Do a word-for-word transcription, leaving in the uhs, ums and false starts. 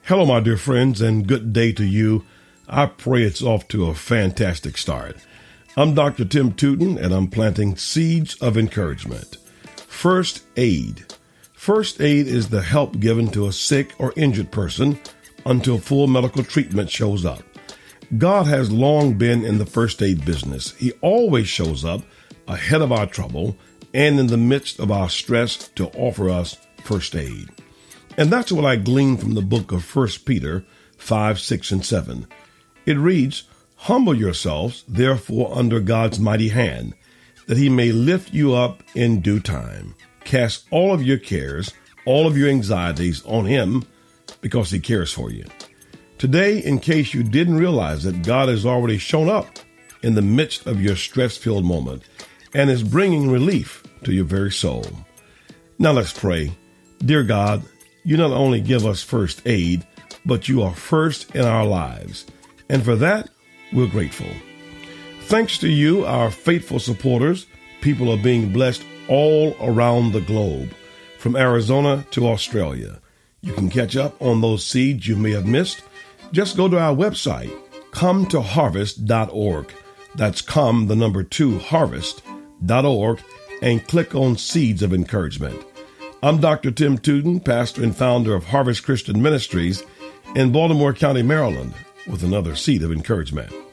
Hello, my dear friends, and good day to you. I pray it's off to a fantastic start. I'm Doctor Tim Tootin, and I'm planting seeds of encouragement. First aid. First aid is the help given to a sick or injured person until full medical treatment shows up. God has long been in the first aid business. He always shows up ahead of our trouble and in the midst of our stress to offer us first aid. And that's what I gleaned from the book of First Peter five, six, and seven. It reads, "Humble yourselves, therefore, under God's mighty hand, that he may lift you up in due time. Cast all of your cares, all of your anxieties on him, because he cares for you." Today, in case you didn't realize it, God has already shown up in the midst of your stress-filled moment and is bringing relief to your very soul. Now let's pray. Dear God, you not only give us first aid, but you are first in our lives. And for that, we're grateful. Thanks to you, our faithful supporters, people are being blessed all around the globe, from Arizona to Australia. You can catch up on those seeds you may have missed. Just go to our website, come to harvest dot org. That's come, the number two, harvest dot org, and click on Seeds of Encouragement. I'm Doctor Tim Tootin, pastor and founder of Harvest Christian Ministries in Baltimore County, Maryland, with another seed of encouragement.